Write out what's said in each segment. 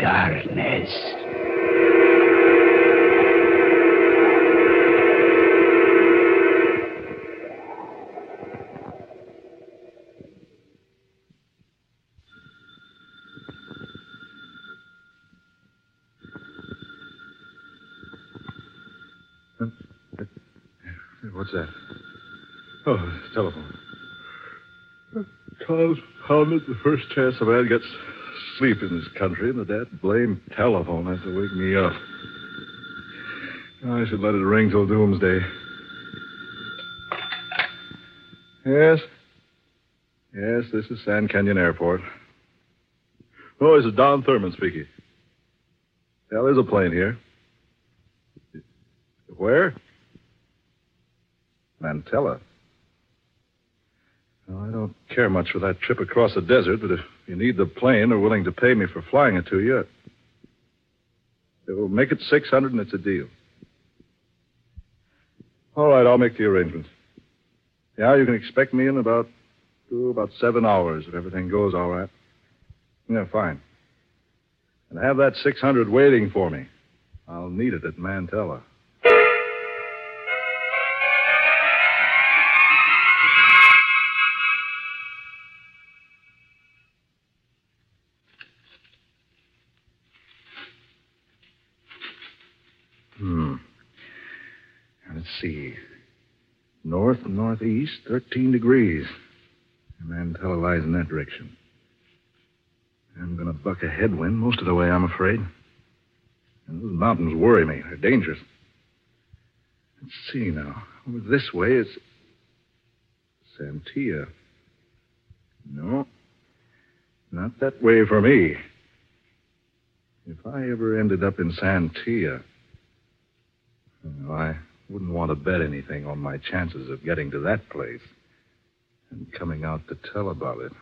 darkness. What's that? Oh, telephone. Tom's pounded the first chance a man gets sleep in this country, and that blame telephone has to wake me up. I should let it ring till doomsday. Yes? Yes, this is Sand Canyon Airport. Oh, this is Don Thurman speaking. Yeah, there's a plane here. Where? Mantella. Well, I don't care much for that trip across the desert, but if you need the plane or willing to pay me for flying it to you, it will make it 600 and it's a deal. All right, I'll make the arrangements. Yeah, you can expect me in about 7 hours if everything goes all right. Yeah, fine. And have that 600 waiting for me. I'll need it at Mantella. Let's see. North-northeast, 13 degrees. Mantella lies in that direction. I'm going to buck a headwind most of the way, I'm afraid. And those mountains worry me. They're dangerous. Let's see now. Over this way, it's Santia. No, not that way for me. If I ever ended up in Santia, I wouldn't want to bet anything on my chances of getting to that place and coming out to tell about it.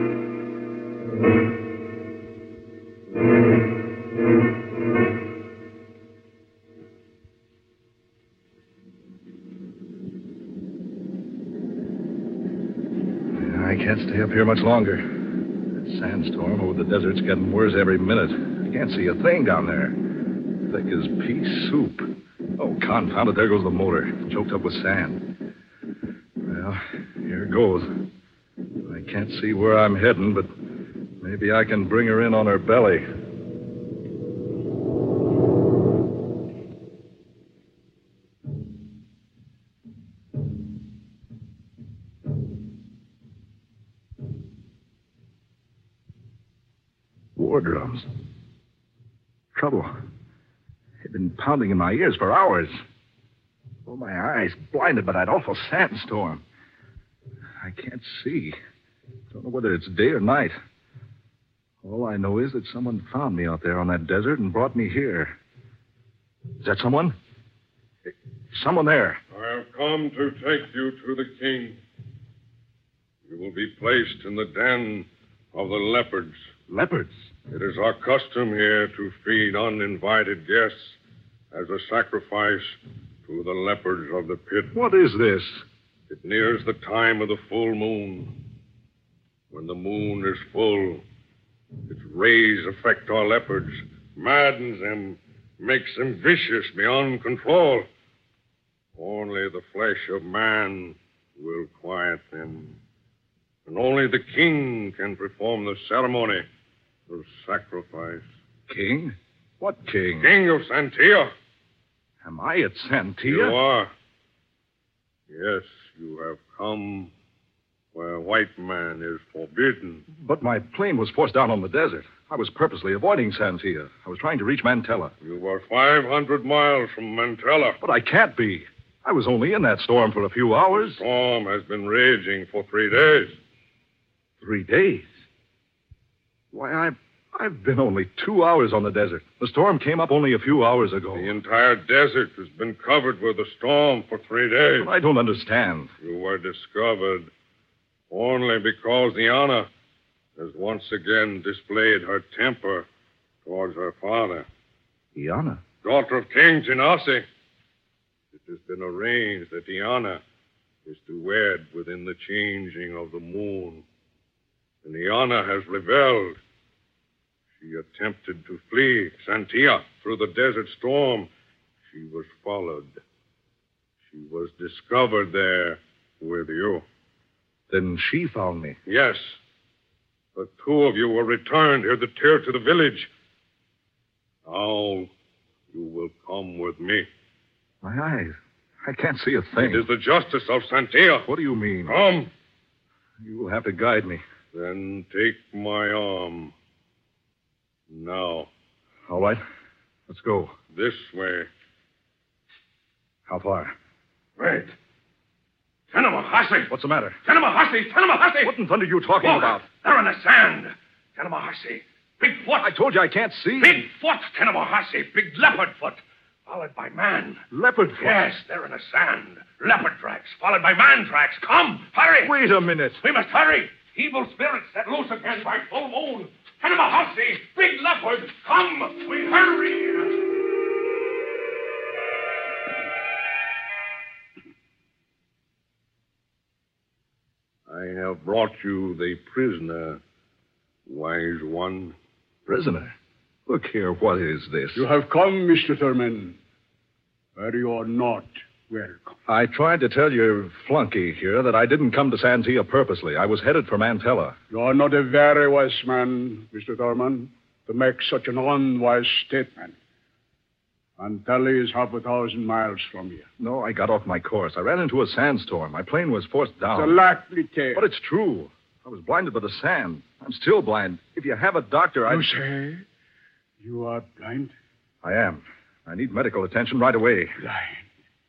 I can't stay up here much longer. That sandstorm over the desert's getting worse every minute. I can't see a thing down there. Thick as pea soup. Oh, confound it, there goes the motor, choked up with sand. Well, here it goes. I can't see where I'm heading, but maybe I can bring her in on her belly. War drums. Trouble. They've been pounding in my ears for hours. Oh, my eyes blinded by that awful sandstorm. I can't see. Don't know whether it's day or night. All I know is that someone found me out there on that desert and brought me here. Is that someone? Someone there. I have come to take you to the king. You will be placed in the den of the leopards. Leopards? It is our custom here to feed uninvited guests as a sacrifice to the leopards of the pit. What is this? It nears the time of the full moon. When the moon is full, its rays affect our leopards, maddens them, makes them vicious beyond control. Only the flesh of man will quiet them. And only the king can perform the ceremony of sacrifice. King? What king? King of Santia. Am I at Santia? You are. Yes, you have come where white man is forbidden. But my plane was forced down on the desert. I was purposely avoiding Santia. I was trying to reach Mantella. You were 500 miles from Mantella. But I can't be. I was only in that storm for a few hours. The storm has been raging for 3 days. 3 days? Why, I've been only 2 hours on the desert. The storm came up only a few hours ago. The entire desert has been covered with a storm for 3 days. But I don't understand. You were discovered only because Iana has once again displayed her temper towards her father. Iana? Daughter of King Genasi. It has been arranged that Iana is to wed within the changing of the moon. And Iana has rebelled. She attempted to flee Santia through the desert storm. She was followed. She was discovered there with you. Then she found me. Yes. The two of you were returned here to tear to the village. Now you will come with me. My eyes. I can't see a thing. It is the justice of Santia. What do you mean? Come. You will have to guide me. Then take my arm. Now. All right. Let's go. This way. How far? Wait. Tanamahasi! What's the matter? Tanamahasi! Tanamahasi! What in thunder are you talking Look, about? They're in the sand. Tanamahasi. Big foot. I told you I can't see. Big foot, Tanamahasi. Big leopard foot. Followed by man. Leopard foot? Yes, they're in the sand. Leopard tracks, followed by man tracks. Come, hurry. Wait a minute. We must hurry. Evil spirits set loose again by full moon. Tanamahasi, big leopard. Come, we hurry. I have brought you the prisoner, wise one. Prisoner? Look here, what is this? You have come, Mr. Thurman, where you are not welcome. I tried to tell your flunky here that I didn't come to Santia purposely. I was headed for Mantella. You are not a very wise man, Mr. Thurman, to make such an unwise statement. Mantella is 1,000 miles from here. No, I got off my course. I ran into a sandstorm. My plane was forced down. It's a likely tale. But it's true. I was blinded by the sand. I'm still blind. If you have a doctor, You say you are blind? I am. I need medical attention right away. Blind.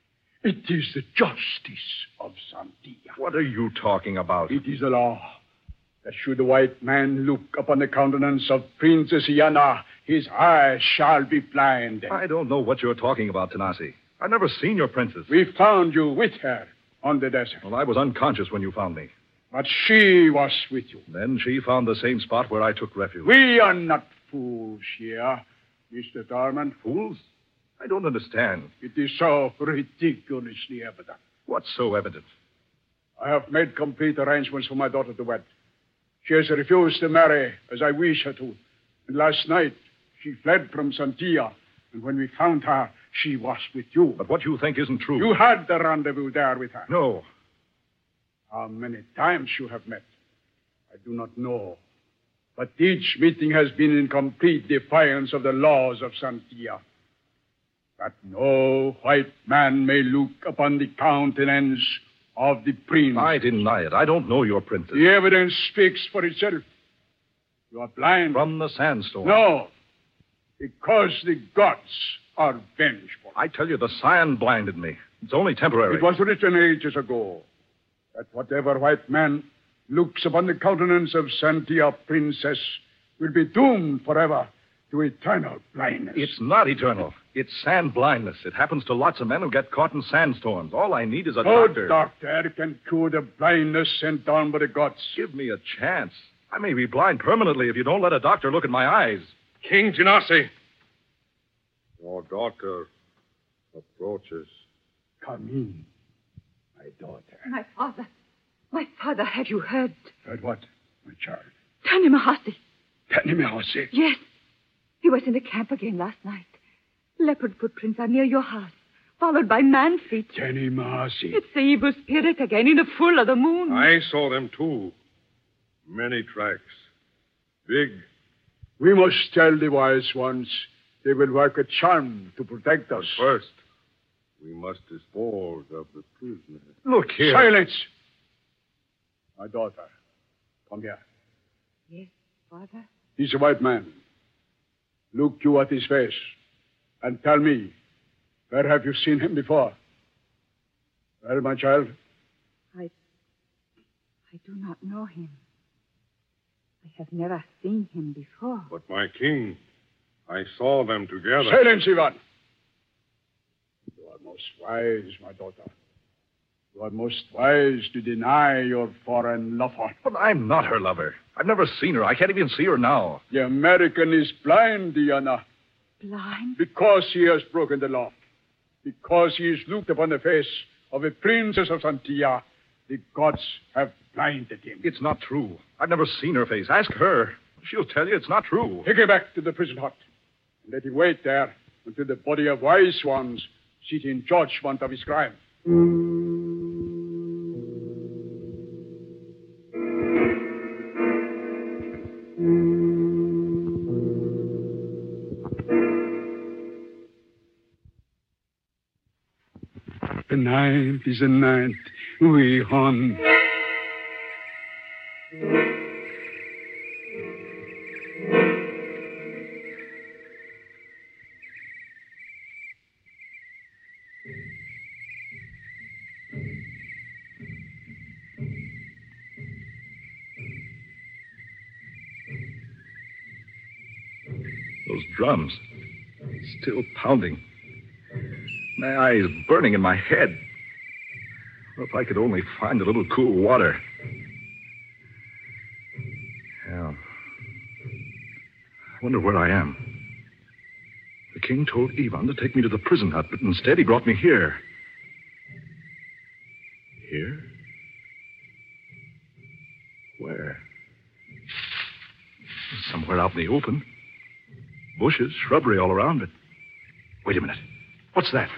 It is the justice of Santia. What are you talking about? It is the law that should the white man look upon the countenance of Princess Iana, his eyes shall be blind. I don't know what you're talking about, Tanasi. I've never seen your princess. We found you with her on the desert. Well, I was unconscious when you found me. But she was with you. Then she found the same spot where I took refuge. We are not fools here, Mr. Thurman. Fools? I don't understand. It is so ridiculously evident. What's so evident? I have made complete arrangements for my daughter to wed. She has refused to marry as I wish her to. And last night, she fled from Santia. And when we found her, she was with you. But what you think isn't true. You had the rendezvous there with her. No. How many times you have met, I do not know. But each meeting has been in complete defiance of the laws of Santia. That no white man may look upon the countenance of the prince. I deny it. I don't know your princess. The evidence speaks for itself. You are blind. From the sandstorm. No, because the gods are vengeful. I tell you, the sand blinded me. It's only temporary. It was written ages ago that whatever white man looks upon the countenance of Santia Princess will be doomed forever to eternal blindness. It's not eternal. It's sand blindness. It happens to lots of men who get caught in sandstorms. All I need is a doctor. No doctor can cure the blindness sent down by the gods. Give me a chance. I may be blind permanently if you don't let a doctor look at my eyes. King Genasi, your daughter approaches. Come in, my daughter. My father, have you heard? Heard what, my child? Tanimahasi. Tanimahasi? Yes. He was in the camp again last night. Leopard footprints are near your house, followed by man feet. Tanimahasi. It's the evil spirit again in the full of the moon. I saw them too. Many tracks. Big. We must tell the wise ones they will work a charm to protect us. First, we must dispose of the prisoner. Look here. Silence! My daughter, come here. Yes, father? He's a white man. Look you at his face and tell me, where have you seen him before? Well, my child? I do not know him. I have never seen him before. But, my king, I saw them together. Silence, Ivan! You are most wise, my daughter. You are most wise to deny your foreign lover. But I'm not her lover. I've never seen her. I can't even see her now. The American is blind, Diana. Blind? Because he has broken the law. Because he has looked upon the face of a princess of Santia. The gods have blinded him. It's not true. I've never seen her face. Ask her. She'll tell you it's not true. Take him back to the prison hut. And let him wait there until the body of Wise Swans sit in judgment of his crime. The night is a night we hunt. Those drums, still pounding. My eyes burning in my head. Well, if I could only find a little cool water. Hell. I wonder where I am. The king told Ivan to take me to the prison hut, but instead he brought me here. Here? Where? Somewhere out in the open. Bushes, shrubbery all around it. Wait a minute. What's that?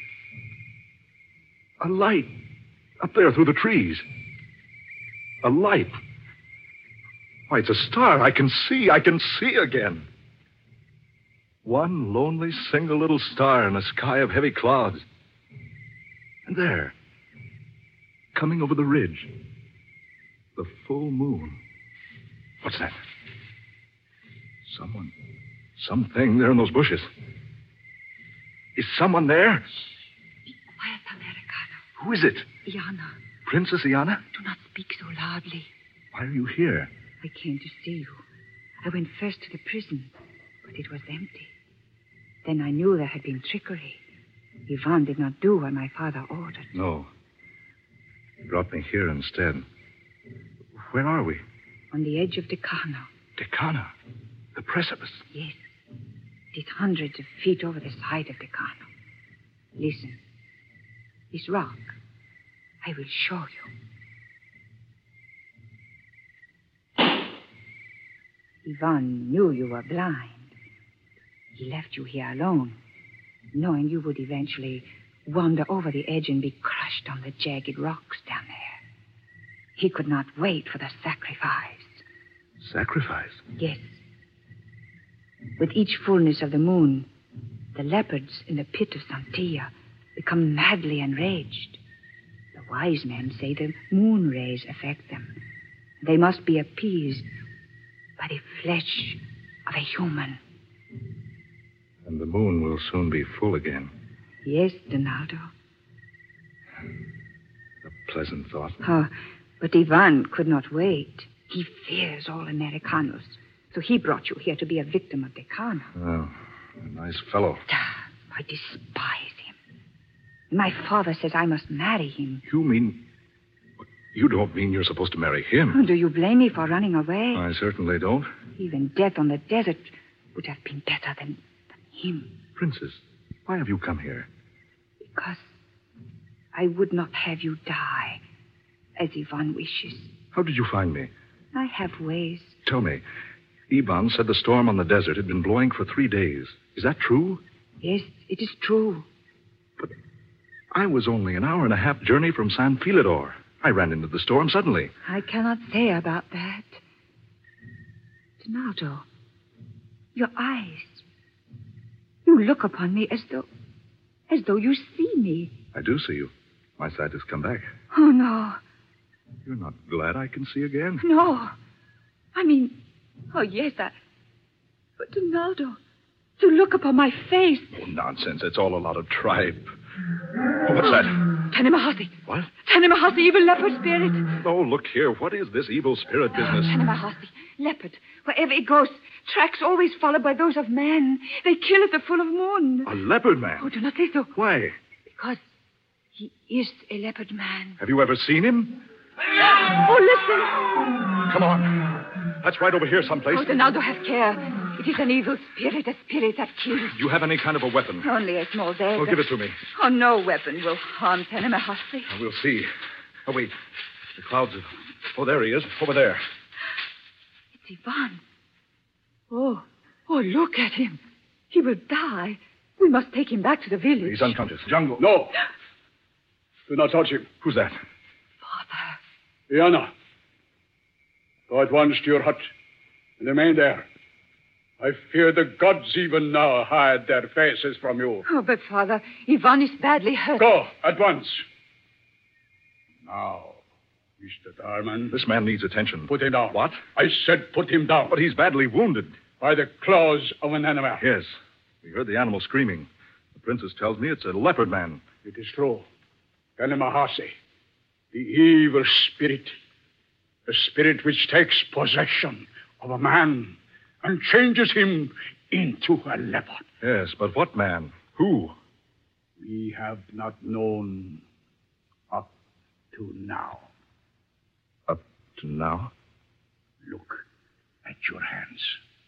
A light. Up there through the trees. A light. Why, it's a star. I can see again. One lonely, single little star in a sky of heavy clouds. And there, coming over the ridge, the full moon. What's that? Something there in those bushes. Is someone there? Be quiet, Americano. Who is it? Iana. Princess Iana? Do not speak so loudly. Why are you here? I came to see you. I went first to the prison, but it was empty. Then I knew there had been trickery. Ivan did not do what my father ordered. No. He brought me here instead. Where are we? On the edge of Decano. Decana? The precipice? Yes. It is hundreds of feet over the side of Decano. Listen. This rock. I will show you. Ivan knew you were blind. He left you here alone, knowing you would eventually wander over the edge and be crushed on the jagged rocks down there. He could not wait for the sacrifice. Sacrifice? Yes. With each fullness of the moon, the leopards in the pit of Santia become madly enraged. The wise men say the moon rays affect them. They must be appeased by the flesh of a human. And the moon will soon be full again. Yes, Donaldo. A pleasant thought. Oh, but Ivan could not wait. He fears all Americanos. So he brought you here to be a victim of Decano. Oh, a nice fellow. I despise him. My father says I must marry him. You mean... You don't mean you're supposed to marry him? Oh, do you blame me for running away? I certainly don't. Even death on the desert would have been better than him. Princess, why have you come here? Because I would not have you die, as Ivan wishes. How did you find me? I have ways. Tell me, Ivan said the storm on the desert had been blowing for 3 days. Is that true? Yes, it is true. But I was only an hour and a half journey from San Filidor. I ran into the storm suddenly. I cannot say about that. Donaldo, your eyes. You look upon me as though you see me. I do see you. My sight has come back. Oh, no. You're not glad I can see again? No. I mean, oh, yes, but Donaldo, to look upon my face. Oh, nonsense. It's all a lot of tripe. Oh, what's that? Tanemahasi. What? Tanemahasi, evil leopard spirit. Oh, look here. What is this evil spirit business? Tanemahasi, leopard. Wherever it goes, tracks always followed by those of man. They kill at the full of moon. A leopard man? Oh, do not say so. Why? Because he is a leopard man. Have you ever seen him? Oh, listen. Come on. That's right over here someplace. Oh, Donaldo, have care. It is an evil spirit, a spirit that kills. Do you have any kind of a weapon? Only a small dagger. Oh, give it to me. Oh, no weapon will harm Tanemahasi. We'll see. Oh, wait. The clouds have... Oh, there he is. Over there. It's Ivan. Oh, look at him. He will die. We must take him back to the village. He's unconscious. Jungle. No. Do not touch him. Who's that? Father. Iana, go at once to your hut and remain there. I fear the gods even now hide their faces from you. Oh, but, Father, Ivan is badly hurt. Go at once. Now, Mr. Darman. This man needs attention. Put him down. What? I said put him down. But he's badly wounded. By the claws of an animal. Yes. We heard the animal screaming. The princess tells me it's a leopard man. It is true. Kanemahase, the evil spirit. The spirit which takes possession of a man and changes him into a leopard. Yes, but what man? Who? We have not known up to now. Up to now? Look at your hands.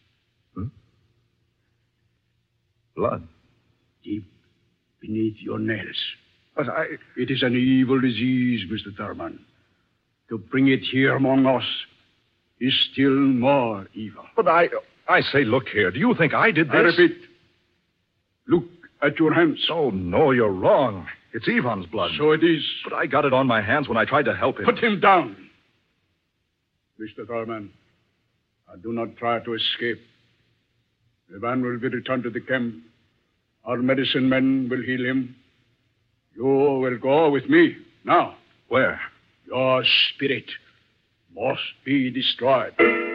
Blood. Deep beneath your nails. But It is an evil disease, Mr. Thurman. To bring it here among us is still more evil. But I say, look here. Do you think I did this? I repeat. Look at your hands. Oh, no, you're wrong. It's Ivan's blood. So it is. But I got it on my hands when I tried to help him. Put him down. Mr. Thurman, do not try to escape. Ivan will be returned to the camp. Our medicine men will heal him. You will go with me now. Where? Your spirit must be destroyed.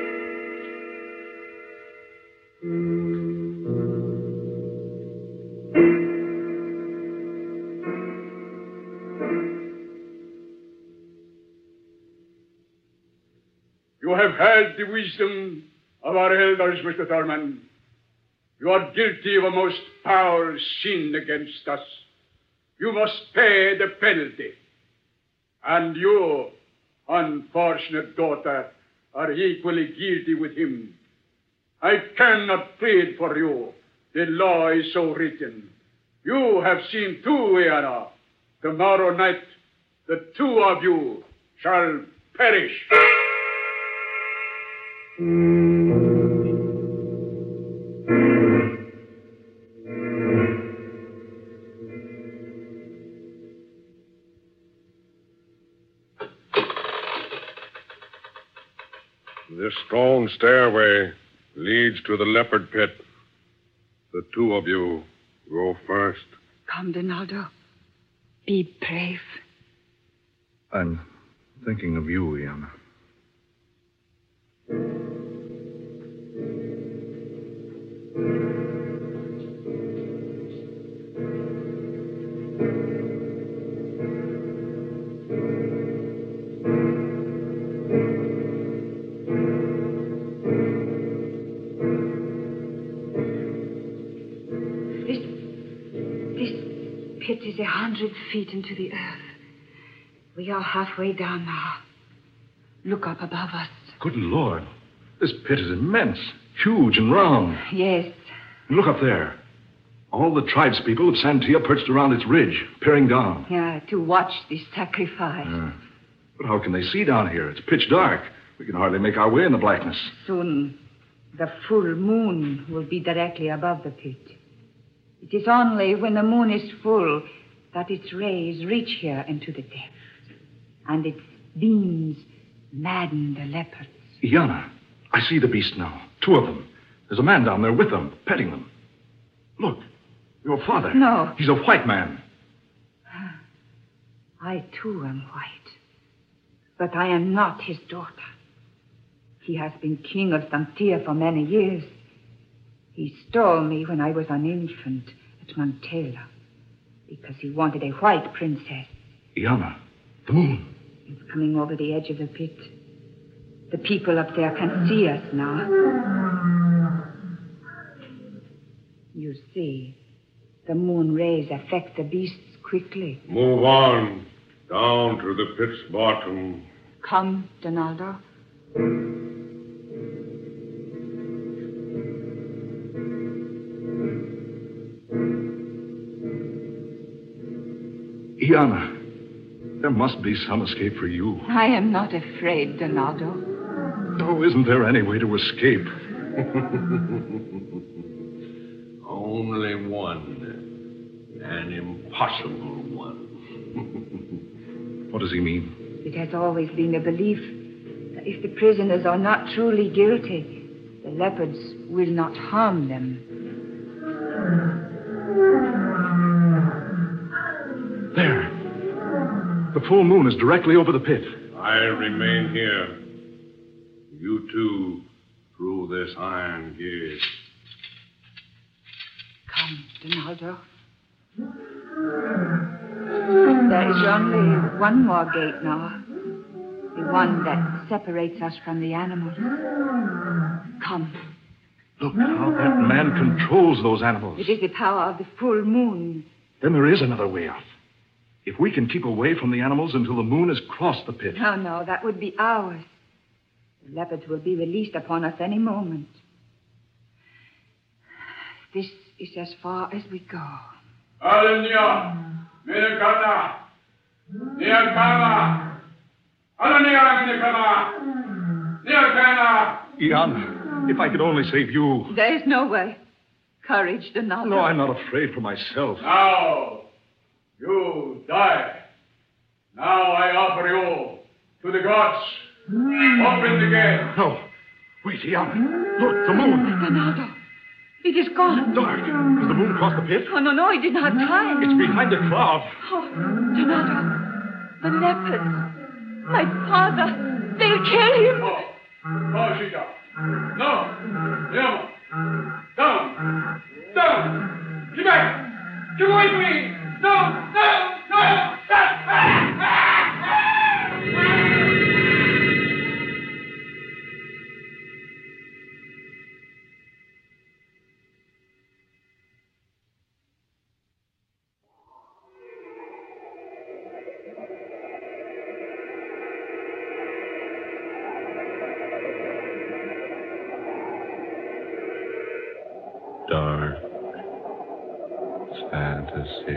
You have had the wisdom of our elders, Mr. Thurman. You are guilty of a most foul sin against us. You must pay the penalty. And you, unfortunate daughter, are equally guilty with him. I cannot plead for you. The law is so written. You have seen too, Iana. Tomorrow night, the two of you shall perish. This stone stairway leads to the leopard pit. The two of you go first. Come, Donaldo. Be brave. I'm thinking of you, Iana. Pit is 100 feet into the earth. We are halfway down now. Look up above us. Good Lord. This pit is immense, huge and round. Yes. And look up there. All the tribespeople of Santia perched around its ridge, peering down. Yeah, to watch this sacrifice. But how can they see down here? It's pitch dark. We can hardly make our way in the blackness. Soon, the full moon will be directly above the pit. It is only when the moon is full that its rays reach here into the depths. And its beams madden the leopards. Iana, I see the beast now. Two of them. There's a man down there with them, petting them. Look, your father. No. He's a white man. I, too, am white. But I am not his daughter. He has been king of Santia for many years. He stole me when I was an infant at Montela because he wanted a white princess. Iana, the moon. It's coming over the edge of the pit. The people up there can see us now. You see, the moon rays affect the beasts quickly. Move on, down to the pit's bottom. Come, Donaldo. Iana, there must be some escape for you. I am not afraid, Donaldo. Oh, isn't there any way to escape? Only one. An impossible one. What does he mean? It has always been the belief that if the prisoners are not truly guilty, the leopards will not harm them. There. The full moon is directly over the pit. I remain here. You two through this iron gate. Come, Donaldo. There is only one more gate now. The one that separates us from the animals. Come. Look how that man controls those animals. It is the power of the full moon. Then there is another way out. If we can keep away from the animals until the moon has crossed the pit. No, that would be ours. The leopards will be released upon us any moment. This is as far as we go. Alenia, Minakana, Niakana, Alenia, Niakana. Iana, if I could only save you. There is no way. Courage, Donaldo. No, I'm not afraid for myself. Now, you die. Now I offer you to the gods. Open the gate. No. Wait, Iana. Look, the moon. Donaldo, it is gone. Dark. Has the moon crossed the pit? Oh, no, it did not have time. It's behind a cloud. Oh, Donaldo, the leopards. My father. They'll kill him. No, Shita. No. Yama. Down. Down. Get back. Get away from me. No. Dark fantasy.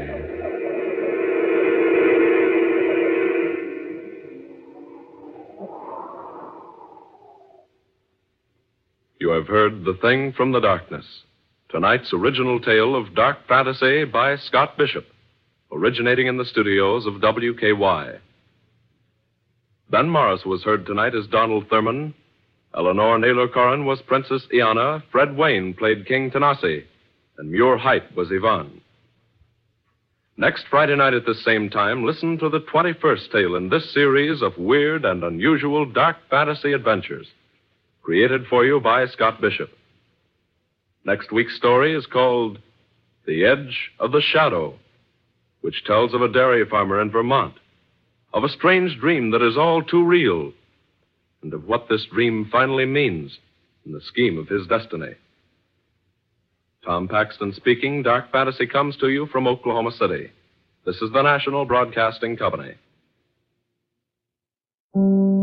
You have heard The Thing from the Darkness, tonight's original tale of dark fantasy by Scott Bishop, originating in the studios of WKY. Ben Morris was heard tonight as Donald Thurman. Eleanor Naylor Corrin was Princess Iana. Fred Wayne played King Tanasi. And Muir Height was Yvonne. Next Friday night at this same time, listen to the 21st tale in this series of weird and unusual dark fantasy adventures, created for you by Scott Bishop. Next week's story is called The Edge of the Shadow, which tells of a dairy farmer in Vermont, of a strange dream that is all too real, and of what this dream finally means in the scheme of his destiny. Tom Paxton speaking. Dark Fantasy comes to you from Oklahoma City. This is the National Broadcasting Company.